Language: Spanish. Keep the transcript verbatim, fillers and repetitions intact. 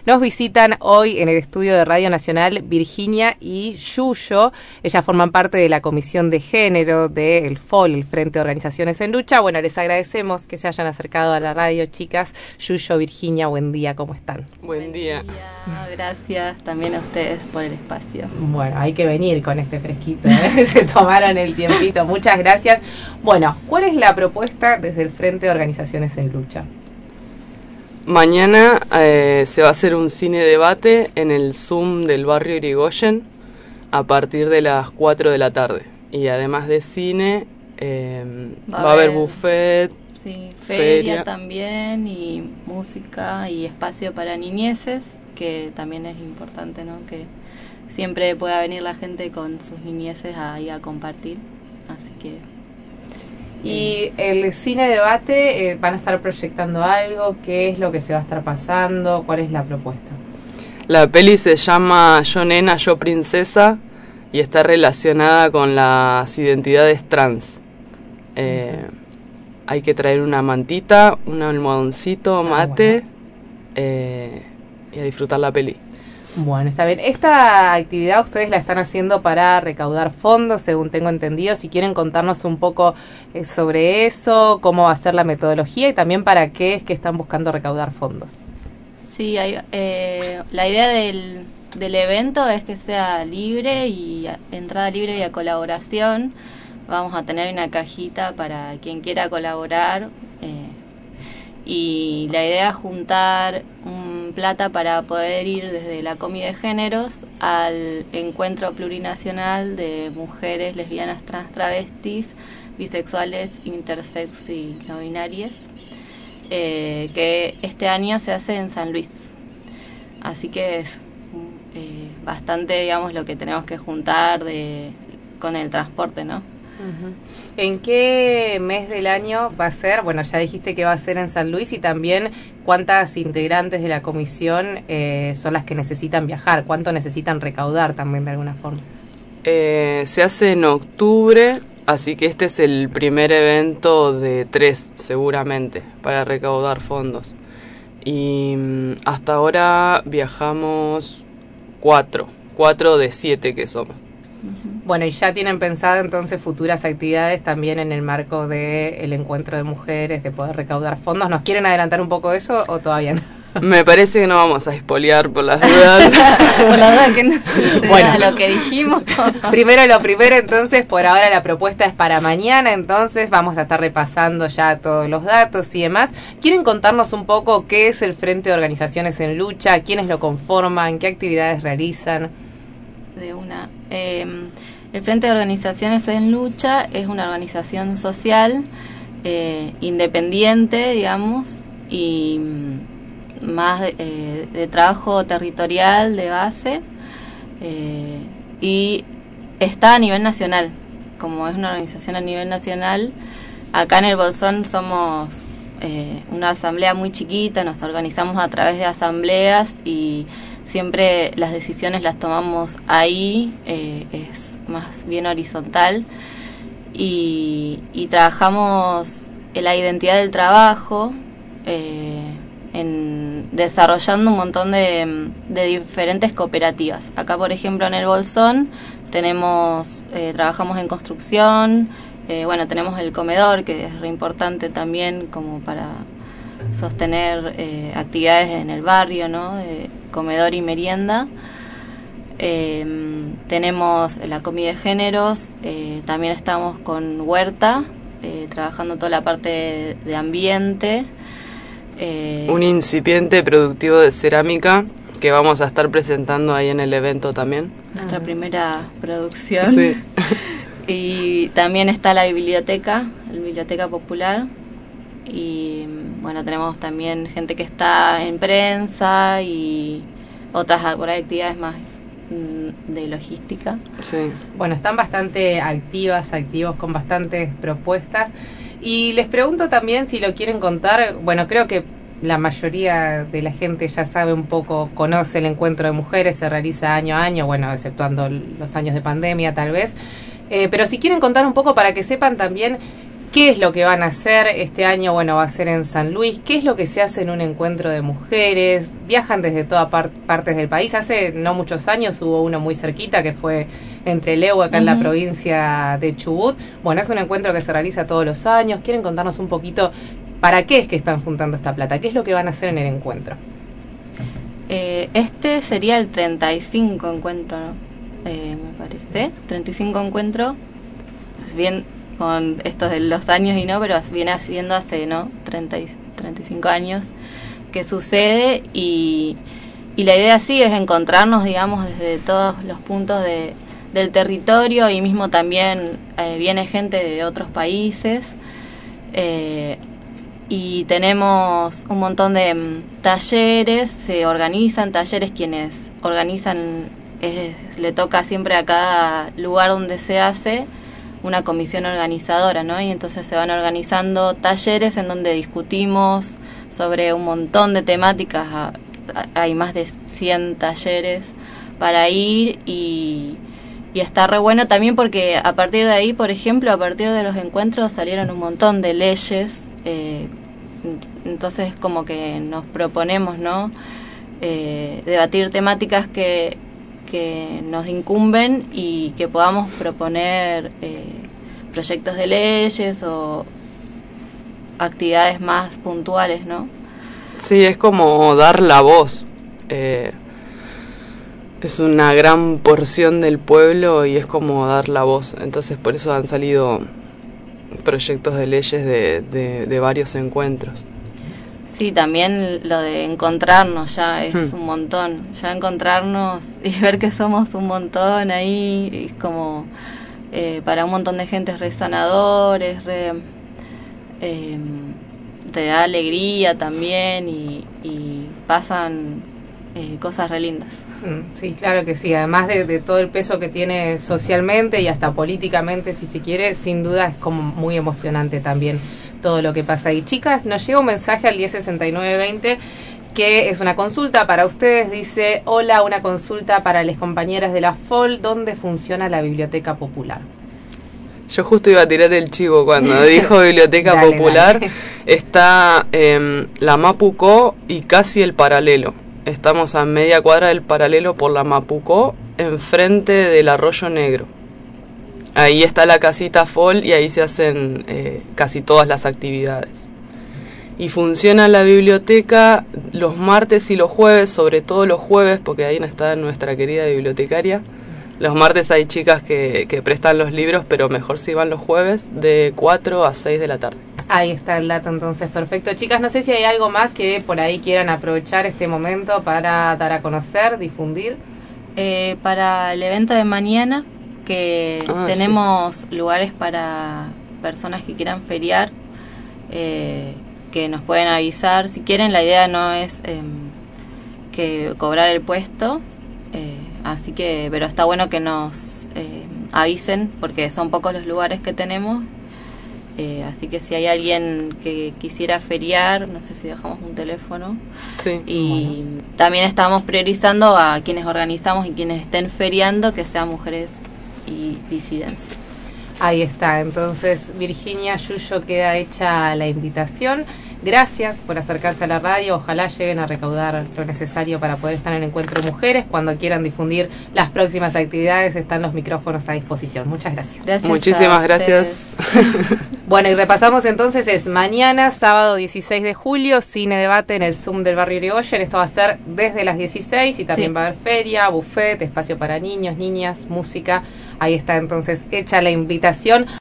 Nos visitan hoy en el estudio de Radio Nacional Virginia y Yuyo. Ellas forman parte de la Comisión de Género del F O L, el Frente de Organizaciones en Lucha. Bueno, les agradecemos que se hayan acercado a la radio, chicas. Yuyo, Virginia, buen día, ¿cómo están? Buen día. Buen día. Gracias también a ustedes por el espacio. Bueno, hay que venir con este fresquito, ¿eh? Se tomaron el tiempito. Muchas gracias. Bueno, ¿cuál es la propuesta desde el Frente de Organizaciones en Lucha? Mañana eh, se va a hacer un cine debate en el Zoom del barrio Irigoyen a partir de las cuatro de la tarde. Y además de cine, eh, va, va a haber buffet, sí, feria, feria también, y música y espacio para niñeces, que también es importante, ¿no? Que siempre pueda venir la gente con sus niñeces ahí a compartir. Así que... Y el cine debate, eh, ¿van a estar proyectando algo? ¿Qué es lo que se va a estar pasando? ¿Cuál es la propuesta? La peli se llama Yo Nena, Yo Princesa y está relacionada con las identidades trans. Eh, uh-huh. Hay que traer una mantita, un almohadoncito, mate, ah, bueno. eh, y a disfrutar la peli. Bueno, está bien. Esta actividad ustedes la están haciendo para recaudar fondos, según tengo entendido. Si quieren contarnos un poco eh, sobre eso, cómo va a ser la metodología y también para qué es que están buscando recaudar fondos. Sí, hay, eh, la idea del, del evento es que sea libre y a, entrada libre y a colaboración. Vamos a tener una cajita para quien quiera colaborar. Eh, y la idea es juntar um, plata para poder ir desde la Comi de Géneros al Encuentro Plurinacional de Mujeres Lesbianas, Trans, Travestis, Bisexuales, Intersex y no binarias, eh, que este año se hace en San Luis. Así que es eh, bastante, digamos, lo que tenemos que juntar de con el transporte, ¿no? Uh-huh. ¿En qué mes del año va a ser? Bueno, ya dijiste que va a ser en San Luis, y también cuántas integrantes de la comisión eh, son las que necesitan viajar, cuánto necesitan recaudar también de alguna forma. Eh, se hace en octubre, así que este es el primer evento de tres seguramente para recaudar fondos. Y hasta ahora viajamos cuatro, cuatro de siete que somos. Bueno, y ya tienen pensado entonces futuras actividades también en el marco del encuentro de mujeres, de poder recaudar fondos. ¿Nos quieren adelantar un poco eso o todavía no? Me parece que no vamos a espolear por las dudas. Por la duda que no bueno, lo que dijimos. Primero lo primero, entonces, por ahora la propuesta es para mañana, entonces vamos a estar repasando ya todos los datos y demás. ¿Quieren contarnos un poco qué es el Frente de Organizaciones en Lucha? ¿Quiénes lo conforman? ¿Qué actividades realizan? De una... Eh, el Frente de Organizaciones en Lucha es una organización social eh, independiente, digamos, y más de, eh, de trabajo territorial de base, eh, y está a nivel nacional. Como es una organización a nivel nacional, acá en el Bolsón somos eh, una asamblea muy chiquita, nos organizamos a través de asambleas y siempre las decisiones las tomamos ahí, eh, es más bien horizontal, y, y trabajamos en la identidad del trabajo, eh, en desarrollando un montón de, de diferentes cooperativas. Acá, por ejemplo, en el Bolsón tenemos, eh, trabajamos en construcción, eh, bueno, tenemos el comedor, que es re importante también como para sostener eh, actividades en el barrio, ¿no? Eh, comedor y merienda. Eh, tenemos la Comi de Géneros, eh, también estamos con Huerta, eh, trabajando toda la parte de, de ambiente. Eh, Un incipiente productivo de cerámica que vamos a estar presentando ahí en el evento también. Nuestra ah. primera producción. Sí. Y también está la biblioteca, la Biblioteca Popular. Y bueno, tenemos también gente que está en prensa y otras actividades más de logística. Sí. Bueno, están bastante activas, activos, con bastantes propuestas. Y les pregunto también si lo quieren contar. Bueno, creo que la mayoría de la gente ya sabe un poco, conoce el encuentro de mujeres, se realiza año a año, bueno, exceptuando los años de pandemia tal vez. Eh, pero si quieren contar un poco para que sepan también ¿Qué es lo que van a hacer este año? Bueno, va a ser en San Luis. ¿Qué es lo que se hace en un encuentro de mujeres? Viajan desde todas par- partes del país. Hace no muchos años hubo uno muy cerquita que fue entre Leu, acá uh-huh. en la provincia de Chubut. Bueno, es un encuentro que se realiza todos los años. ¿Quieren contarnos un poquito para qué es que están juntando esta plata? ¿Qué es lo que van a hacer en el encuentro? Eh, este sería el treinta y cinco encuentro, ¿no? Eh, me parece. treinta y cinco encuentro. Bien, con estos de los años y no, pero viene haciendo hace, ¿no? treinta, treinta y cinco años que sucede y, y la idea sí es encontrarnos, digamos, desde todos los puntos de, del territorio y mismo también eh, viene gente de otros países eh, y tenemos un montón de um, talleres, se organizan talleres, quienes organizan, es, le toca siempre a cada lugar donde se hace una comisión organizadora, ¿no? Y entonces se van organizando talleres en donde discutimos sobre un montón de temáticas, hay más de cien talleres para ir y, y está re bueno también porque a partir de ahí, por ejemplo, a partir de los encuentros salieron un montón de leyes, eh, entonces como que nos proponemos, ¿no? Eh, debatir temáticas que que nos incumben y que podamos proponer eh, proyectos de leyes o actividades más puntuales, ¿no? Sí, es como dar la voz. Eh, es una gran porción del pueblo y es como dar la voz. Entonces por eso han salido proyectos de leyes de, de, de varios encuentros. Sí, también lo de encontrarnos ya es hmm. un montón, ya encontrarnos y ver que somos un montón ahí, es como eh, para un montón de gente es re sanador, es re, eh, te da alegría también y, y pasan eh, cosas re lindas. Sí, claro que sí, además de, de todo el peso que tiene socialmente y hasta políticamente, si se quiere, sin duda es como muy emocionante también todo lo que pasa ahí. Chicas, nos llega un mensaje al diez sesenta y nueve veinte que es una consulta para ustedes. Dice, hola, una consulta para las compañeras de la F O L, ¿dónde funciona la Biblioteca Popular? Yo justo iba a tirar el chivo cuando dijo Biblioteca dale, Popular. Dale. Está eh, la Mapucó y casi el Paralelo. Estamos a media cuadra del Paralelo por la Mapucó, enfrente del Arroyo Negro. Ahí está la casita F O L y ahí se hacen eh, casi todas las actividades. Y funciona la biblioteca los martes y los jueves, sobre todo los jueves, porque ahí no está nuestra querida bibliotecaria. Los martes hay chicas que, que prestan los libros, pero mejor si van los jueves, de cuatro a seis de la tarde. Ahí está el dato entonces, perfecto. Chicas, no sé si hay algo más que por ahí quieran aprovechar este momento para dar a conocer, difundir. Eh, para el evento de mañana, que ah, tenemos sí. lugares para personas que quieran feriar, eh, que nos pueden avisar. Si quieren, la idea no es eh, que cobrar el puesto, eh, así que, pero está bueno que nos eh, avisen, porque son pocos los lugares que tenemos. Eh, así que si hay alguien que quisiera feriar, no sé si dejamos un teléfono. Sí, y bueno. También estamos priorizando a quienes organizamos y quienes estén feriando, que sean mujeres y disidencias. Ahí está, entonces Virginia, Yuyo, queda hecha la invitación. Gracias por acercarse a la radio, ojalá lleguen a recaudar lo necesario para poder estar en el Encuentro Mujeres. Cuando quieran difundir las próximas actividades, están los micrófonos a disposición. Muchas gracias. Gracias. Muchísimas gracias. Bueno, y repasamos entonces, es mañana, sábado dieciséis de julio, cine debate en el Zoom del Barrio Irigoyen. Esto va a ser desde las dieciséis y también sí. va a haber feria, buffet, espacio para niños, niñas, música. Ahí está entonces hecha la invitación.